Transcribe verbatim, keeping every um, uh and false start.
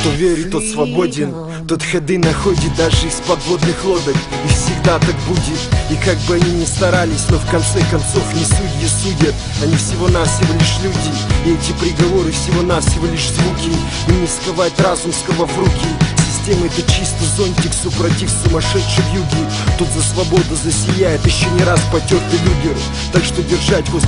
Кто верит, тот свободен, тот ходы находит даже из подводных лодок. И всегда так будет. И как бы они ни старались, но в конце концов не судьи судят. Они всего-навсего лишь люди, и эти приговоры всего-навсего лишь звуки. Им не сковать разум, сковав руки. Система — это чисто зонтик, супротив сумасшедшей вьюги. Тут за свободу засияет еще не раз потертый люгер. Так что держать возле